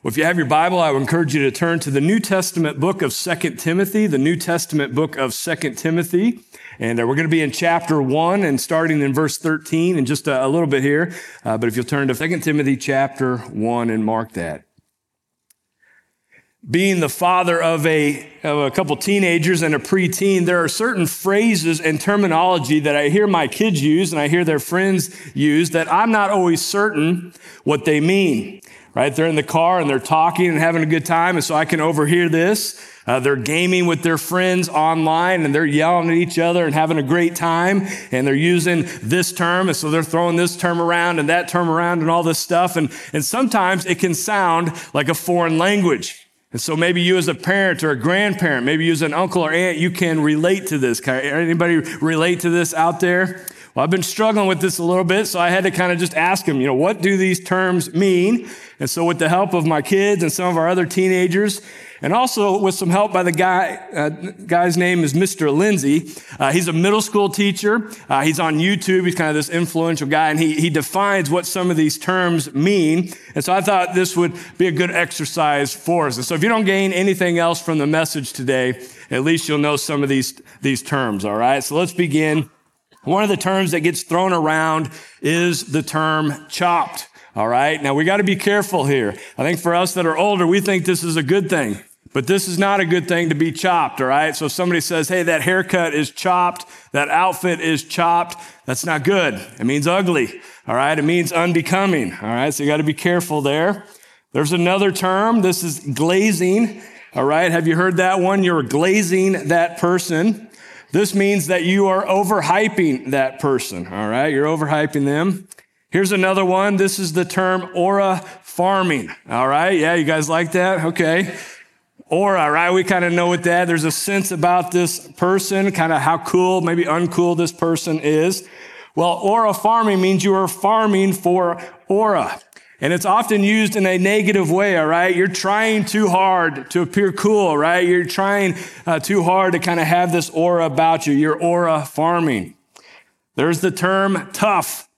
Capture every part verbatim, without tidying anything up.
Well, if you have your Bible, I would encourage you to turn to the New Testament book of Second Timothy, the New Testament book of Second Timothy. And uh, we're going to be in chapter one and starting in verse thirteen in just a, a little bit here. Uh, but if you'll turn to Second Timothy chapter one and mark that. Being the father of a, of a couple teenagers and a preteen, there are certain phrases and terminology that I hear my kids use and I hear their friends use that I'm not always certain what they mean. Right? They're in the car and they're talking and having a good time. And so I can overhear this. Uh, they're gaming with their friends online and they're yelling at each other and having a great time. And they're using this term. And so they're throwing this term around and that term around and all this stuff. And, and sometimes it can sound like a foreign language. And so maybe you as a parent or a grandparent, maybe you as an uncle or aunt, you can relate to this. Can anybody relate to this out there? Well, I've been struggling with this a little bit, so I had to kind of just ask him, you know, what do these terms mean? And so with the help of my kids and some of our other teenagers, and also with some help by the guy, uh, guy's name is Mister Lindsay. Uh, he's a middle school teacher. Uh, he's on YouTube. He's kind of this influential guy, and he, he defines what some of these terms mean. And so I thought this would be a good exercise for us. And so if you don't gain anything else from the message today, at least you'll know some of these, these terms, all right? So let's begin. One of the terms that gets thrown around is the term chopped. All right. Now we got to be careful here. I think for us that are older, we think this is a good thing, but this is not a good thing to be chopped. All right. So if somebody says, hey, that haircut is chopped, that outfit is chopped, that's not good. It means ugly. All right. It means unbecoming. All right. So you got to be careful there. There's another term. This is glazing. All right. Have you heard that one? You're glazing that person. This means that you are overhyping that person, all right? You're overhyping them. Here's another one. This is the term aura farming, all right? Yeah, you guys like that? Okay. Aura, right? We kind of know what that. There's a sense about this person, kind of how cool, maybe uncool this person is. Well, aura farming means you are farming for aura. And it's often used in a negative way, all right? You're trying too hard to appear cool, right? You're trying uh, too hard to kind of have this aura about you. You're aura farming. There's the term tough,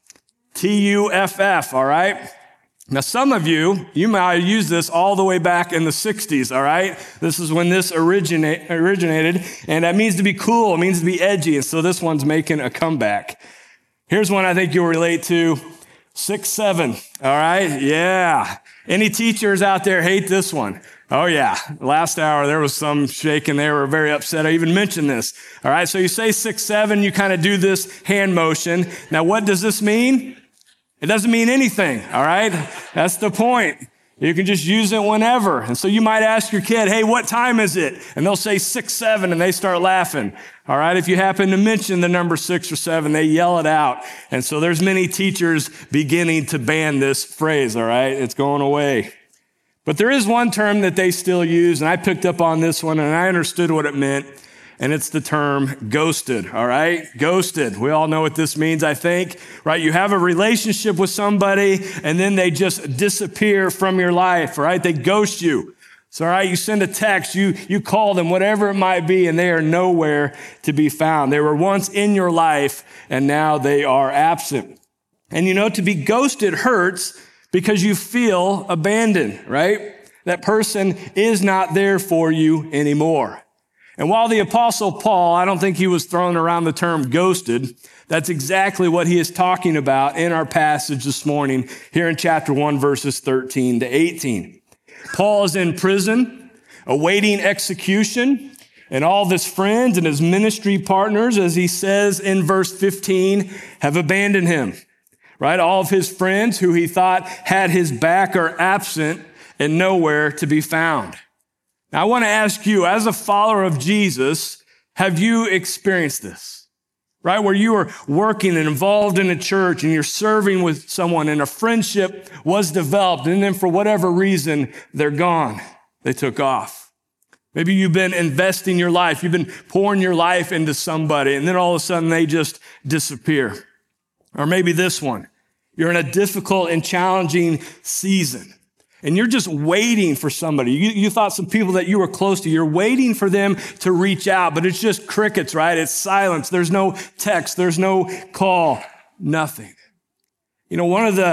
T U F F, all right? Now, some of you, you might have used this all the way back in the sixties, all right? This is when this originate, originated, and that means to be cool. It means to be edgy, and so this one's making a comeback. Here's one I think you'll relate to. Six, seven. All right. Yeah. Any teachers out there hate this one? Oh yeah. Last hour, there was some shaking. They were very upset. I even mentioned this. All right. So you say six, seven, you kind of do this hand motion. Now, what does this mean? It doesn't mean anything. All right. That's the point. You can just use it whenever. And so you might ask your kid, hey, what time is it? And they'll say six, seven, and they start laughing. All right. If you happen to mention the number six or seven, they yell it out. And so there's many teachers beginning to ban this phrase. All right. It's going away. But there is one term that they still use, and I picked up on this one and I understood what it meant. And it's the term ghosted, all right? Ghosted. We all know what this means, I think, right? You have a relationship with somebody and then they just disappear from your life, right? They ghost you. So, all right, you send a text, you, you call them, whatever it might be, and they are nowhere to be found. They were once in your life and now they are absent. And you know, to be ghosted hurts because you feel abandoned, right? That person is not there for you anymore. And while the Apostle Paul, I don't think he was throwing around the term ghosted, that's exactly what he is talking about in our passage this morning here in chapter one, verses thirteen to eighteen. Paul is in prison, awaiting execution, and all of his friends and his ministry partners, as he says in verse fifteen, have abandoned him, right? All of his friends who he thought had his back are absent and nowhere to be found. Now, I want to ask you, as a follower of Jesus, have you experienced this? Right? Where you are working and involved in a church and you're serving with someone and a friendship was developed and then for whatever reason, they're gone. They took off. Maybe you've been investing your life. You've been pouring your life into somebody and then all of a sudden they just disappear. Or maybe this one. You're in a difficult and challenging season. And you're just waiting for somebody. You, you thought some people that you were close to, you're waiting for them to reach out, but it's just crickets, right? It's silence. There's no text. There's no call. Nothing. You know, one of the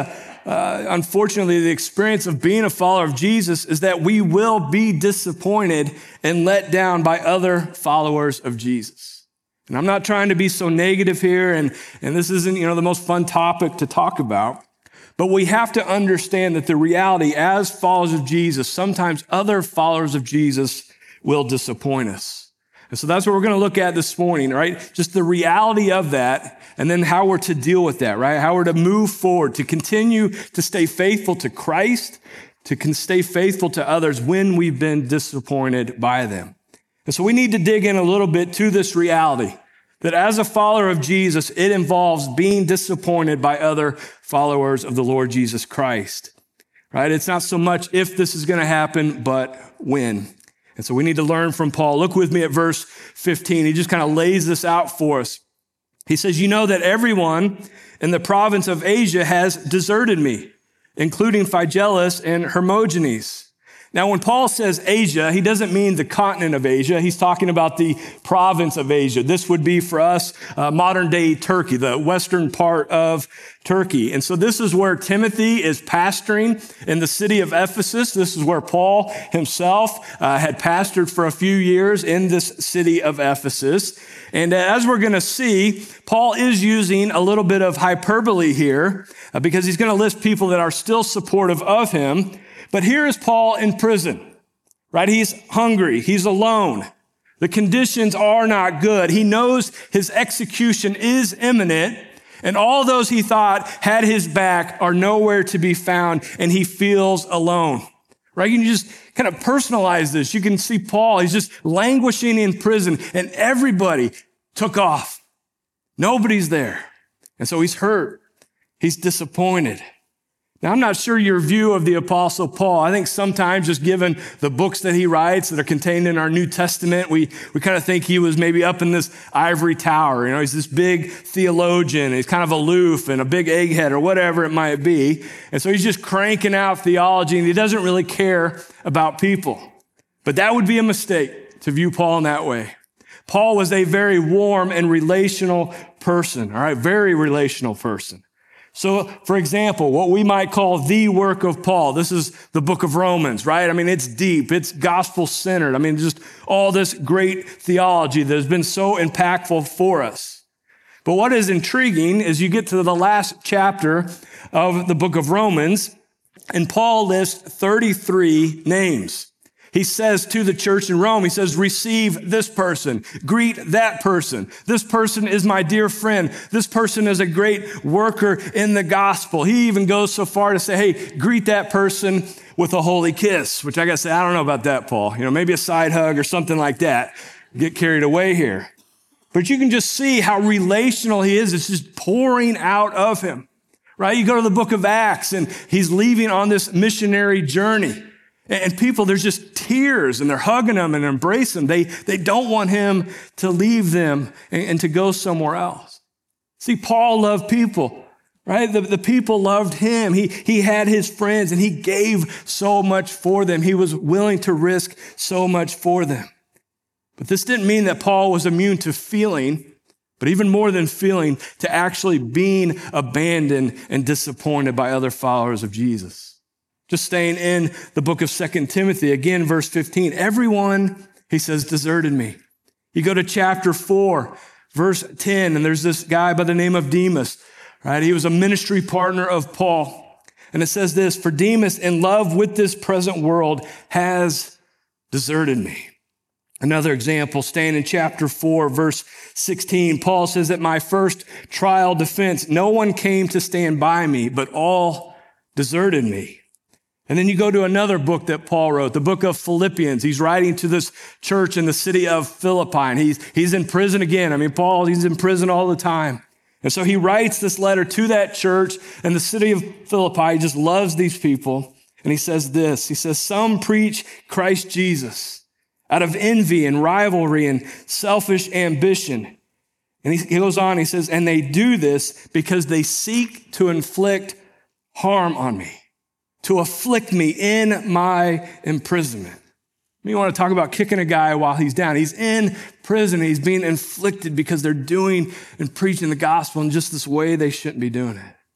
uh, unfortunately, the experience of being a follower of Jesus is that we will be disappointed and let down by other followers of Jesus. And I'm not trying to be so negative here, and, and this isn't, you know, the most fun topic to talk about, but we have to understand that the reality as followers of Jesus, sometimes other followers of Jesus will disappoint us. And so that's what we're going to look at this morning, right? Just the reality of that, and then how we're to deal with that, right? How we're to move forward, to continue to stay faithful to Christ, to stay faithful to others when we've been disappointed by them. And so we need to dig in a little bit to this reality that as a follower of Jesus, it involves being disappointed by other followers of the Lord Jesus Christ, right? It's not so much if this is going to happen, but when. And so we need to learn from Paul. Look with me at verse fifteen. He just kind of lays this out for us. He says, you know that everyone in the province of Asia has deserted me, including Phygellus and Hermogenes. Now, when Paul says Asia, he doesn't mean the continent of Asia. He's talking about the province of Asia. This would be for us uh, modern day Turkey, the western part of Turkey. And so this is where Timothy is pastoring in the city of Ephesus. This is where Paul himself uh, had pastored for a few years in this city of Ephesus. And as we're going to see, Paul is using a little bit of hyperbole here uh, because he's going to list people that are still supportive of him. But here is Paul in prison, right? He's hungry. He's alone. The conditions are not good. He knows his execution is imminent, and all those he thought had his back are nowhere to be found, and he feels alone, right? You can just kind of personalize this. You can see Paul. He's just languishing in prison, and everybody took off. Nobody's there. And so he's hurt. He's disappointed. Now, I'm not sure your view of the Apostle Paul. I think sometimes just given the books that he writes that are contained in our New Testament, we, we kind of think he was maybe up in this ivory tower. You know, he's this big theologian. He's kind of aloof and a big egghead or whatever it might be. And so he's just cranking out theology and he doesn't really care about people. But that would be a mistake to view Paul in that way. Paul was a very warm and relational person, all right? Very relational person. So, for example, what we might call the work of Paul, this is the book of Romans, right? I mean, it's deep, it's gospel-centered. I mean, just all this great theology that has been so impactful for us. But what is intriguing is you get to the last chapter of the book of Romans, and Paul lists thirty-three names. He says to the church in Rome, he says, receive this person, greet that person. This person is my dear friend. This person is a great worker in the gospel. He even goes so far to say, hey, greet that person with a holy kiss, which I gotta say, I don't know about that, Paul. You know, maybe a side hug or something like that. Get carried away here. But you can just see how relational he is. It's just pouring out of him, right? You go to the book of Acts and he's leaving on this missionary journey. And people, there's just tears and they're hugging him and embracing him. They, they don't want him to leave them and, and to go somewhere else. See, Paul loved people, right? The, the people loved him. He, he had his friends and he gave so much for them. He was willing to risk so much for them. But this didn't mean that Paul was immune to feeling, but even more than feeling, to actually being abandoned and disappointed by other followers of Jesus. Just staying in the book of Second Timothy, again, verse fifteen, everyone, he says, deserted me. You go to chapter four, verse ten, and there's this guy by the name of Demas, right? He was a ministry partner of Paul. And it says this, for Demas, in love with this present world, has deserted me. Another example, staying in chapter four, verse sixteen, Paul says that my first trial defense, no one came to stand by me, but all deserted me. And then you go to another book that Paul wrote, the book of Philippians. He's writing to this church in the city of Philippi, and he's, he's in prison again. I mean, Paul, he's in prison all the time. And so he writes this letter to that church in the city of Philippi. He just loves these people. And he says this, he says, some preach Christ Jesus out of envy and rivalry and selfish ambition. And he, he goes on, he says, and they do this because they seek to inflict harm on me. To afflict me in my imprisonment. You want to talk about kicking a guy while he's down. He's in prison. He's being inflicted because they're doing and preaching the gospel in just this way they shouldn't be doing it.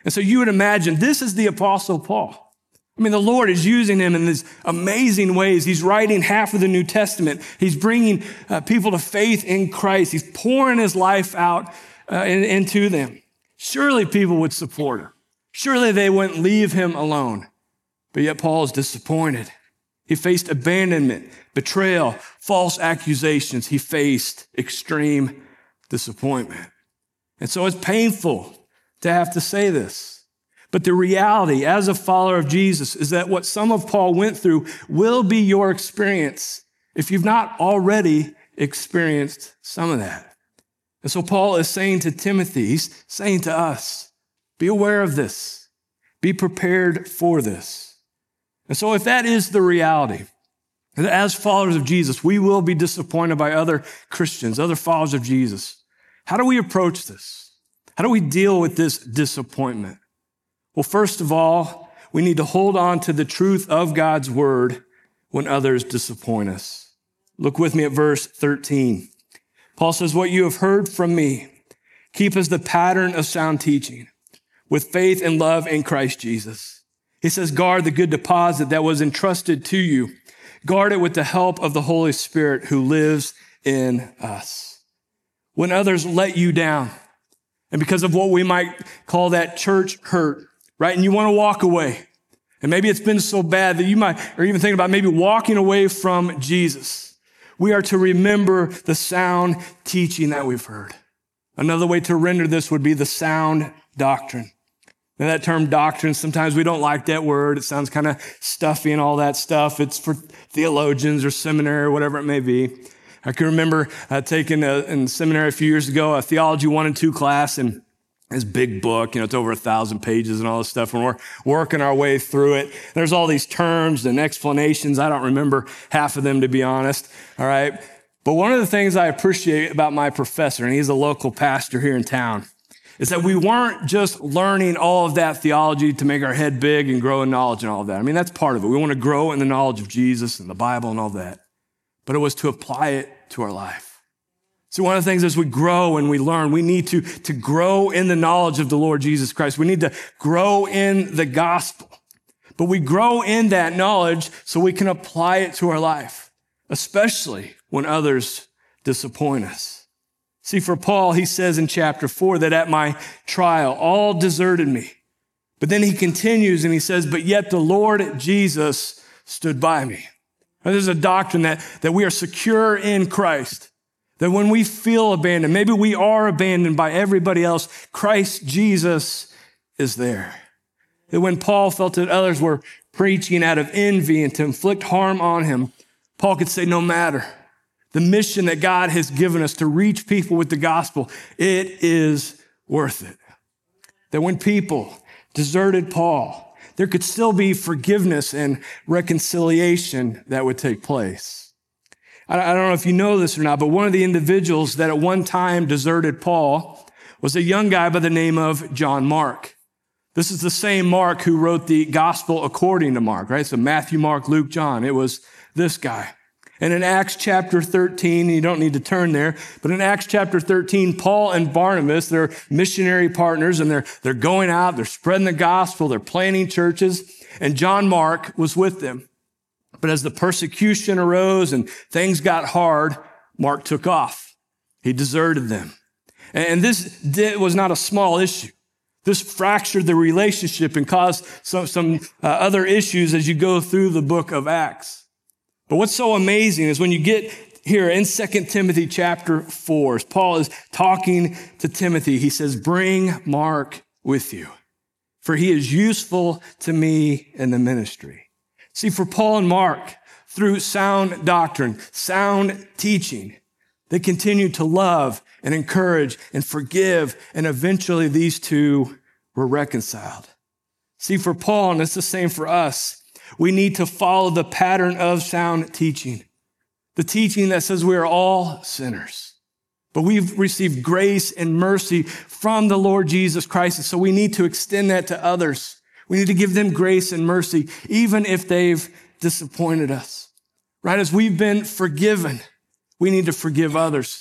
And so you would imagine this is the Apostle Paul. I mean, the Lord is using him in these amazing ways. He's writing half of the New Testament. He's bringing uh, people to faith in Christ. He's pouring his life out uh, in, into them. Surely people would support him. Surely they wouldn't leave him alone. But yet Paul is disappointed. He faced abandonment, betrayal, false accusations. He faced extreme disappointment. And so it's painful to have to say this. But the reality as a follower of Jesus is that what some of Paul went through will be your experience if you've not already experienced some of that. And so Paul is saying to Timothy, he's saying to us, be aware of this. Be prepared for this. And so if that is the reality, that as followers of Jesus, we will be disappointed by other Christians, other followers of Jesus, how do we approach this? How do we deal with this disappointment? Well, first of all, we need to hold on to the truth of God's word when others disappoint us. Look with me at verse thirteen. Paul says, what you have heard from me, keep as the pattern of sound teaching with faith and love in Christ Jesus. He says, guard the good deposit that was entrusted to you. Guard it with the help of the Holy Spirit who lives in us. When others let you down, and because of what we might call that church hurt, right? And you want to walk away. And maybe it's been so bad that you might, or even thinking about maybe walking away from Jesus. We are to remember the sound teaching that we've heard. Another way to render this would be the sound doctrine. Now that term doctrine, sometimes we don't like that word. It sounds kind of stuffy and all that stuff. It's for theologians or seminary or whatever it may be. I can remember uh, taking a, in seminary a few years ago, a theology one and two class, and this big book, you know, it's over a thousand pages and all this stuff. And we're working our way through it. There's all these terms and explanations. I don't remember half of them, to be honest. All right. But one of the things I appreciate about my professor, and he's a local pastor here in town, is that we weren't just learning all of that theology to make our head big and grow in knowledge and all of that. I mean, that's part of it. We want to grow in the knowledge of Jesus and the Bible and all that. But it was to apply it to our life. So one of the things as we grow and we learn, we need to, to grow in the knowledge of the Lord Jesus Christ. We need to grow in the gospel. But we grow in that knowledge so we can apply it to our life, especially when others disappoint us. See, for Paul, he says in chapter four that at my trial, all deserted me. But then he continues and he says, but yet the Lord Jesus stood by me. Now, there's a doctrine that, that we are secure in Christ. That when we feel abandoned, maybe we are abandoned by everybody else, Christ Jesus is there. That when Paul felt that others were preaching out of envy and to inflict harm on him, Paul could say, no matter. The mission that God has given us to reach people with the gospel, it is worth it. That when people deserted Paul, there could still be forgiveness and reconciliation that would take place. I don't know if you know this or not, but one of the individuals that at one time deserted Paul was a young guy by the name of John Mark. This is the same Mark who wrote the gospel according to Mark, right? So Matthew, Mark, Luke, John. It was this guy. And in Acts chapter thirteen, you don't need to turn there, but in Acts chapter thirteen, Paul and Barnabas, they're missionary partners and they're, they're going out, they're spreading the gospel, they're planting churches, and John Mark was with them. But as the persecution arose and things got hard, Mark took off. He deserted them. And this was not a small issue. This fractured the relationship and caused some, some uh, other issues as you go through the book of Acts. But what's so amazing is when you get here in Second Timothy chapter four, as Paul is talking to Timothy, he says, bring Mark with you, for he is useful to me in the ministry. See, for Paul and Mark, through sound doctrine, sound teaching, they continued to love and encourage and forgive, and eventually these two were reconciled. See, for Paul, and it's the same for us, we need to follow the pattern of sound teaching, the teaching that says we are all sinners, but we've received grace and mercy from the Lord Jesus Christ, and so we need to extend that to others. We need to give them grace and mercy, even if they've disappointed us, right? As we've been forgiven, we need to forgive others.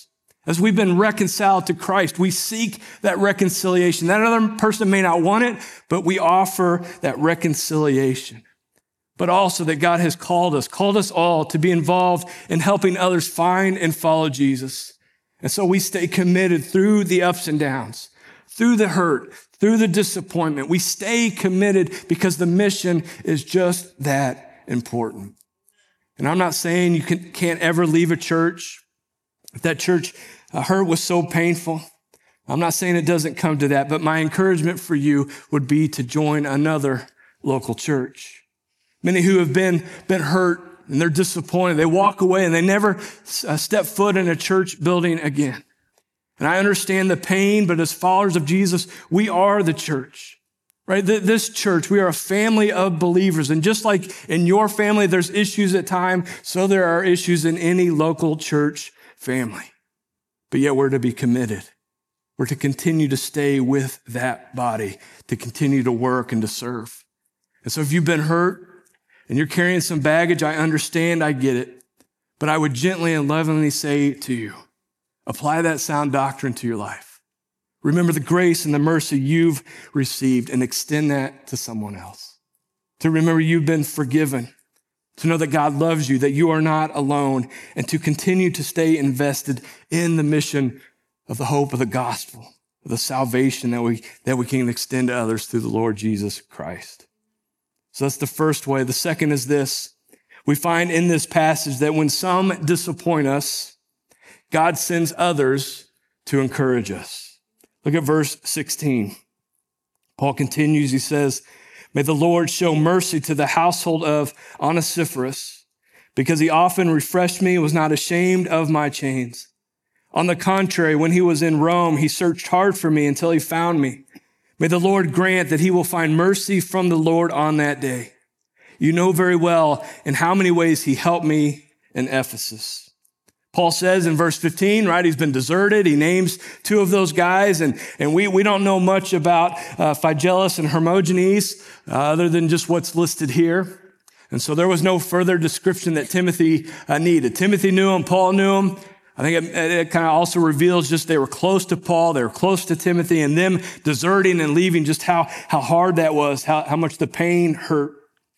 As we've been reconciled to Christ, we seek that reconciliation. That other person may not want it, but we offer that reconciliation. But also that God has called us, called us all to be involved in helping others find and follow Jesus. And so we stay committed through the ups and downs, through the hurt, through the disappointment. We stay committed because the mission is just that important. And I'm not saying you can, can't ever leave a church. If that church uh, hurt was so painful, I'm not saying it doesn't come to that, but my encouragement for you would be to join another local church. Many who have been, been hurt and they're disappointed, they walk away and they never uh, step foot in a church building again. And I understand the pain, but as followers of Jesus, we are the church, right? This church, we are a family of believers. And just like in your family, there's issues at times, so there are issues in any local church family. But yet we're to be committed. We're to continue to stay with that body, to continue to work and to serve. And so if you've been hurt and you're carrying some baggage, I understand, I get it. But I would gently and lovingly say to you, apply that sound doctrine to your life. Remember the grace and the mercy you've received and extend that to someone else. To remember you've been forgiven. To know that God loves you, that you are not alone, and to continue to stay invested in the mission of the hope of the gospel, of the salvation that we, that we can extend to others through the Lord Jesus Christ. So that's the first way. The second is this. We find in this passage that when some disappoint us, God sends others to encourage us. Look at verse sixteen. Paul continues, he says, "May the Lord show mercy to the household of Onesiphorus, because he often refreshed me and was not ashamed of my chains. On the contrary, when he was in Rome, he searched hard for me until he found me. May the Lord grant that he will find mercy from the Lord on that day. You know very well in how many ways he helped me in Ephesus." Paul says in verse fifteen, right, he's been deserted. He names two of those guys, and, and we, we don't know much about uh, Phygelus and Hermogenes uh, other than just what's listed here. And so there was no further description that Timothy uh, needed. Timothy knew him, Paul knew him. I think it, it kind of also reveals just they were close to Paul, they were close to Timothy, and them deserting and leaving, just how, how hard that was, how, how much the pain hurt.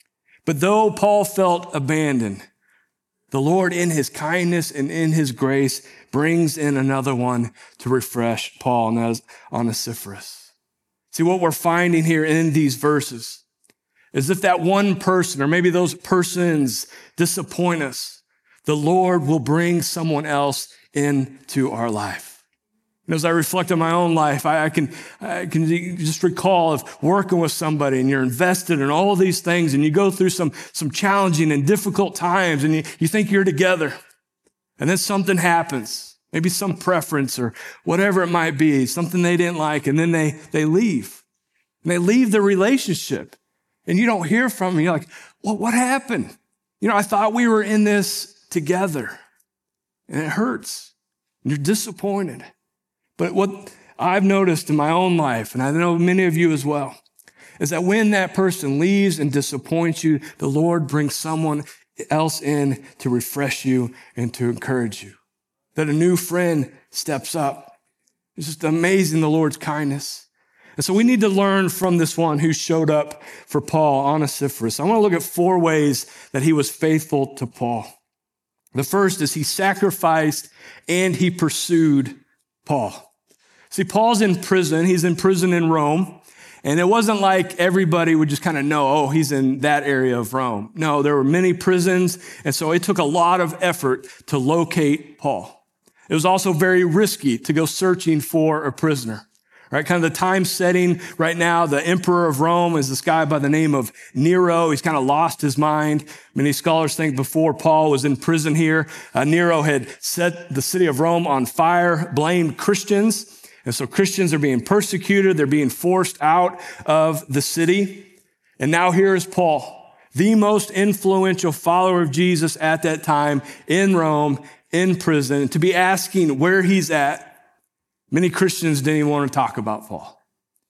But though Paul felt abandoned, the Lord in his kindness and in his grace brings in another one to refresh Paul, and that is Onesiphorus. See, what we're finding here in these verses is if that one person or maybe those persons disappoint us, the Lord will bring someone else into our life. And as I reflect on my own life, I, I can I can just recall of working with somebody and you're invested in all of these things and you go through some, some challenging and difficult times and you, you think you're together. And then something happens, maybe some preference or whatever it might be, something they didn't like, and then they, they leave. And they leave the relationship and you don't hear from them. You're like, well, what happened? You know, I thought we were in this together, and it hurts. And you're disappointed. But what I've noticed in my own life, and I know many of you as well, is that when that person leaves and disappoints you, the Lord brings someone else in to refresh you and to encourage you. That a new friend steps up. It's just amazing, the Lord's kindness. And so we need to learn from this one who showed up for Paul, Onesiphorus. I want to look at four ways that he was faithful to Paul. The first is he sacrificed and he pursued Paul. See, Paul's in prison. He's in prison in Rome. And it wasn't like everybody would just kind of know, oh, he's in that area of Rome. No, there were many prisons. And so it took a lot of effort to locate Paul. It was also very risky to go searching for a prisoner. Right, kind of the time setting right now, the emperor of Rome is this guy by the name of Nero. He's kind of lost his mind. Many scholars think before Paul was in prison here, uh, Nero had set the city of Rome on fire, blamed Christians. And so Christians are being persecuted. They're being forced out of the city. And now here is Paul, the most influential follower of Jesus at that time in Rome, in prison, to be asking where he's at. Many Christians didn't even want to talk about Paul.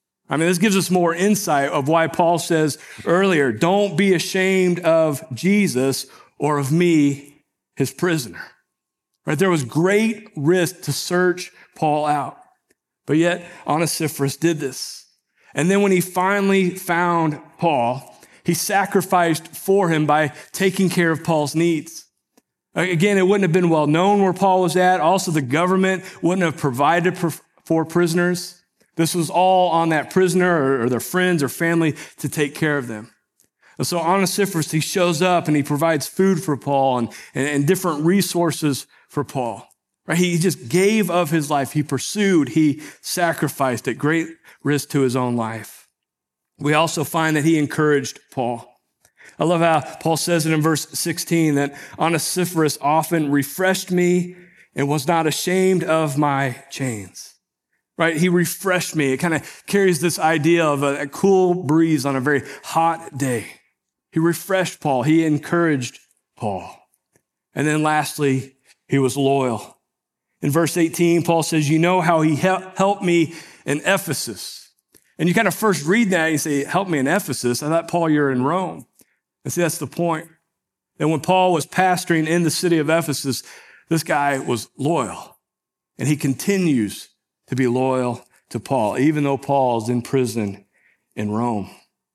I mean, this gives us more insight of why Paul says earlier, don't be ashamed of Jesus or of me, his prisoner. right? There was great risk to search Paul out. But yet Onesiphorus did this. And then when he finally found Paul, he sacrificed for him by taking care of Paul's needs. Again, it wouldn't have been well known where Paul was at. Also, the government wouldn't have provided for prisoners. This was all on that prisoner or their friends or family to take care of them. And so Onesiphorus, he shows up and he provides food for Paul and, and, and different resources for Paul. Right? He just gave of his life. He pursued, he sacrificed at great risk to his own life. We also find that he encouraged Paul. I love how Paul says it in verse sixteen, that Onesiphorus often refreshed me and was not ashamed of my chains. Right? He refreshed me. It kind of carries this idea of a, a cool breeze on a very hot day. He refreshed Paul. He encouraged Paul. And then lastly, he was loyal. In verse eighteen, Paul says, you know how he helped me in Ephesus. And you kind of first read that and you say, help me in Ephesus. I thought, Paul, you're in Rome. And see, that's the point. That when Paul was pastoring in the city of Ephesus, this guy was loyal. And he continues to be loyal to Paul, even though Paul's in prison in Rome.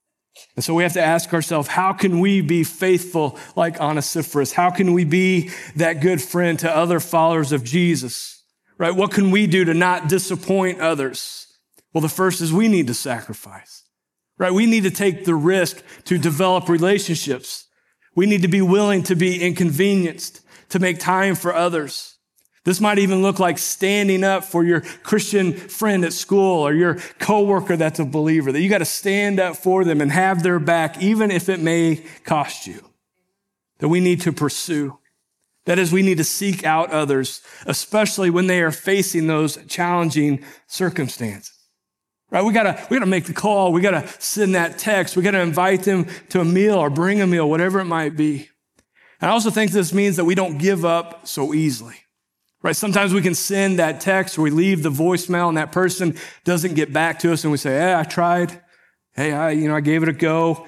And so we have to ask ourselves, how can we be faithful like Onesiphorus? How can we be that good friend to other followers of Jesus? Right? What can we do to not disappoint others? Well, the first is we need to sacrifice. Right? We need to take the risk to develop relationships. We need to be willing to be inconvenienced, to make time for others. This might even look like standing up for your Christian friend at school or your coworker that's a believer, that you got to stand up for them and have their back, even if it may cost you. That we need to pursue. That is, we need to seek out others, especially when they are facing those challenging circumstances. Right? We gotta, we gotta make the call. We gotta send that text. We gotta invite them to a meal or bring a meal, whatever it might be. And I also think this means that we don't give up so easily. Right? Sometimes we can send that text or we leave the voicemail and that person doesn't get back to us and we say, hey, I tried. Hey, I, you know, I gave it a go.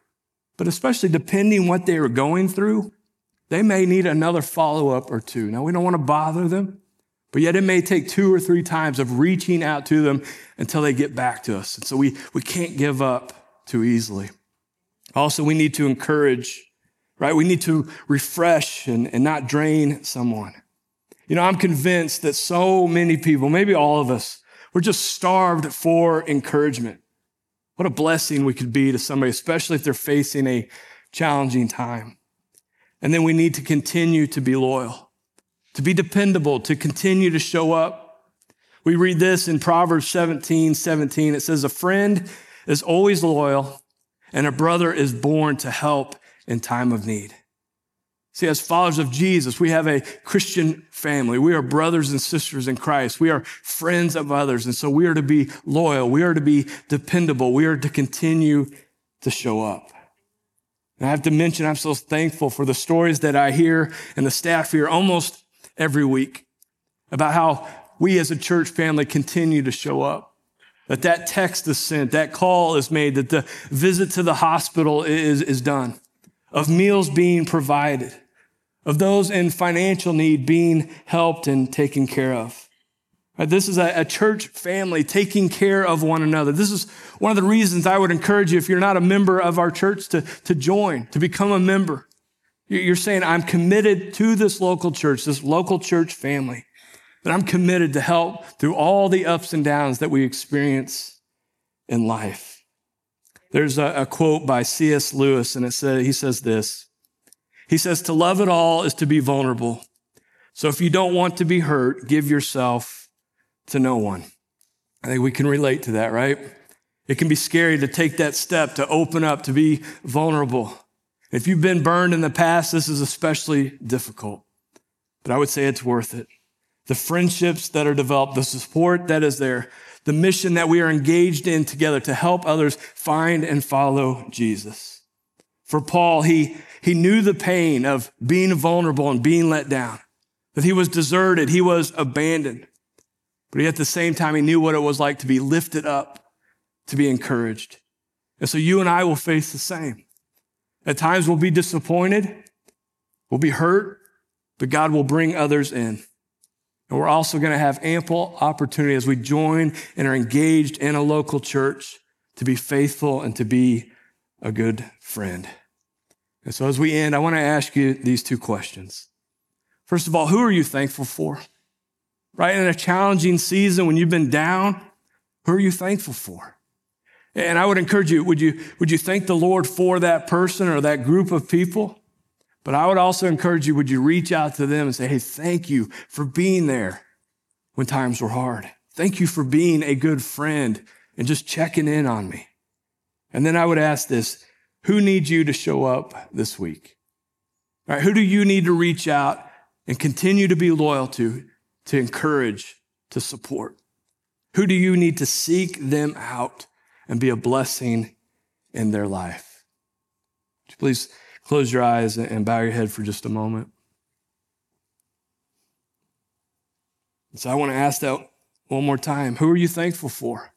But especially depending what they were going through, they may need another follow-up or two. Now, we don't want to bother them. But yet it may take two or three times of reaching out to them until they get back to us. And so we, we can't give up too easily. Also, we need to encourage, right? We need to refresh and, and not drain someone. You know, I'm convinced that so many people, maybe all of us, we're just starved for encouragement. What a blessing we could be to somebody, especially if they're facing a challenging time. And then we need to continue to be loyal. To be dependable, to continue to show up. We read this in Proverbs seventeen seventeen. It says, a friend is always loyal and a brother is born to help in time of need. See, as followers of Jesus, we have a Christian family. We are brothers and sisters in Christ. We are friends of others. And so we are to be loyal. We are to be dependable. We are to continue to show up. And I have to mention, I'm so thankful for the stories that I hear and the staff here almost every week about how we as a church family continue to show up, that that text is sent, that call is made, that the visit to the hospital is, is done, of meals being provided, of those in financial need being helped and taken care of. Right? This is a, a church family taking care of one another. This is one of the reasons I would encourage you, if you're not a member of our church, to, to join, to become a member. You're saying, I'm committed to this local church, this local church family, that I'm committed to help through all the ups and downs that we experience in life. There's a, a quote by C S Lewis, and it says, he says this. He says, to love at all is to be vulnerable. So if you don't want to be hurt, give yourself to no one. I think we can relate to that, right? It can be scary to take that step, to open up, to be vulnerable. If you've been burned in the past, this is especially difficult, but I would say it's worth it. The friendships that are developed, the support that is there, the mission that we are engaged in together to help others find and follow Jesus. For Paul, he, he knew the pain of being vulnerable and being let down, that he was deserted, he was abandoned, but at the same time, he knew what it was like to be lifted up, to be encouraged. And so you and I will face the same. At times we'll be disappointed, we'll be hurt, but God will bring others in. And we're also going to have ample opportunity as we join and are engaged in a local church to be faithful and to be a good friend. And so as we end, I want to ask you these two questions. First of all, who are you thankful for? Right? In a challenging season when you've been down, who are you thankful for? And I would encourage you, would you, would you thank the Lord for that person or that group of people? But I would also encourage you, would you reach out to them and say, hey, thank you for being there when times were hard. Thank you for being a good friend and just checking in on me. And then I would ask this, who needs you to show up this week? All right, who do you need to reach out and continue to be loyal to, to encourage, to support? Who do you need to seek them out and be a blessing in their life? Would you please close your eyes and bow your head for just a moment. So I want to ask that one more time. Who are you thankful for?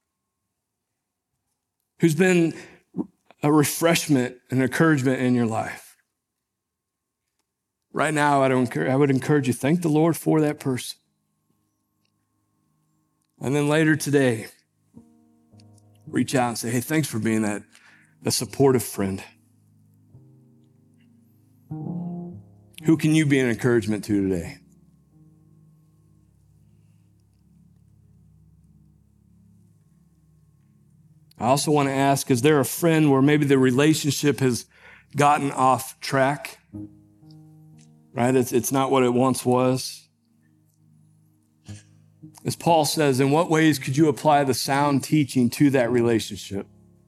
Who's been a refreshment and encouragement in your life? Right now, I don't I would encourage you, thank the Lord for that person. And then later today, reach out and say, hey, thanks for being that, that supportive friend. Who can you be an encouragement to today? I also want to ask, is there a friend where maybe the relationship has gotten off track? Right? It's, it's not what it once was. As Paul says, in what ways could you apply the sound teaching to that relationship?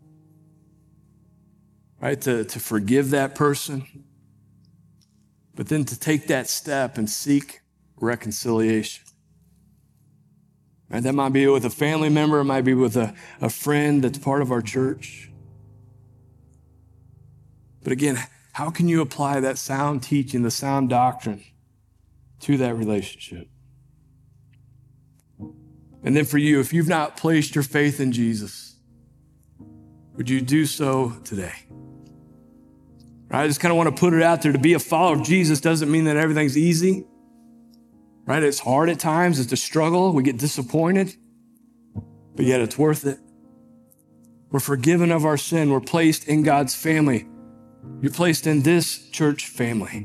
Right? To, to forgive that person, but then to take that step and seek reconciliation. Right? That might be with a family member, it might be with a, a friend that's part of our church. But again, how can you apply that sound teaching, the sound doctrine to that relationship? And then for you, if you've not placed your faith in Jesus, would you do so today? Right? I just kind of want to put it out there. To be a follower of Jesus doesn't mean that everything's easy. Right? It's hard at times. It's a struggle. We get disappointed, but yet it's worth it. We're forgiven of our sin. We're placed in God's family. You're placed in this church family.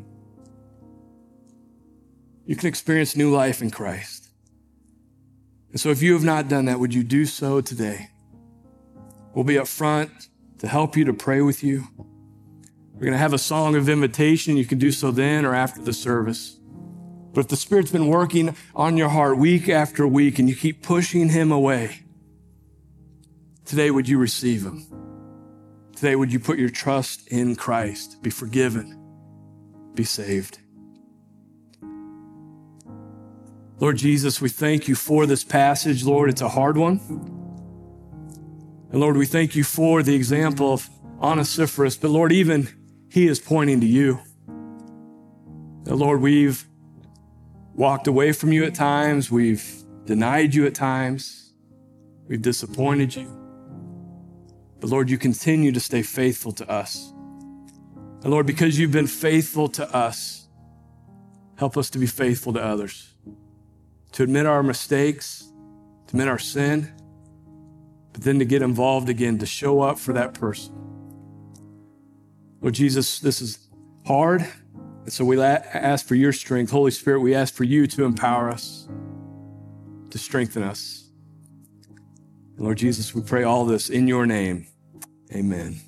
You can experience new life in Christ. And so if you have not done that, would you do so today? We'll be up front to help you, to pray with you. We're going to have a song of invitation. You can do so then or after the service. But if the Spirit's been working on your heart week after week and you keep pushing him away, today would you receive him? Today would you put your trust in Christ, be forgiven, be saved? Lord Jesus, we thank you for this passage. Lord, it's a hard one. And Lord, we thank you for the example of Onesiphorus, but Lord, even he is pointing to you. That Lord, we've walked away from you at times. We've denied you at times. We've disappointed you. But Lord, you continue to stay faithful to us. And Lord, because you've been faithful to us, help us to be faithful to others. To admit our mistakes, to admit our sin, but then to get involved again, to show up for that person. Lord Jesus, this is hard. And so we ask for your strength. Holy Spirit, we ask for you to empower us, to strengthen us. And Lord Jesus, we pray all this in your name. Amen.